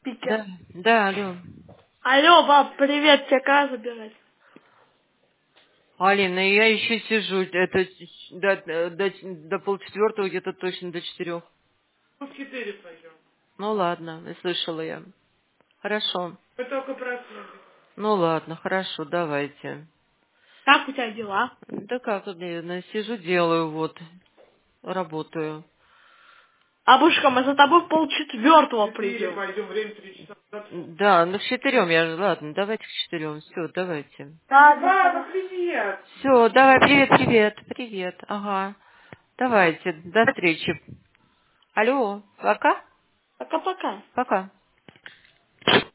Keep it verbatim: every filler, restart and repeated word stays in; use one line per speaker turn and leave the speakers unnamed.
Питер.
Да, да, алло.
Алло, баб, привет, тебя когда забирать?
Алина, я еще сижу, это до, до, до полчетвертого, где-то точно до четырех.
Ну, в четыре пойдем.
Ну ладно, не слышала я. Хорошо.
Мы только проснулись.
Ну ладно, хорошо, давайте.
Как у тебя дела?
Да как, блин, сижу, делаю, вот, работаю.
Бабушка, мы за тобой в полчетвертого
В четыре
придем.
пойдем, время три часа.
Да, ну к четырем я же, ладно, давайте к четырем, все, давайте.
Да,
Мама, привет!
Все, давай, привет, привет, привет, ага. Давайте, до встречи. Алло, пока?
пока-пока.
Пока.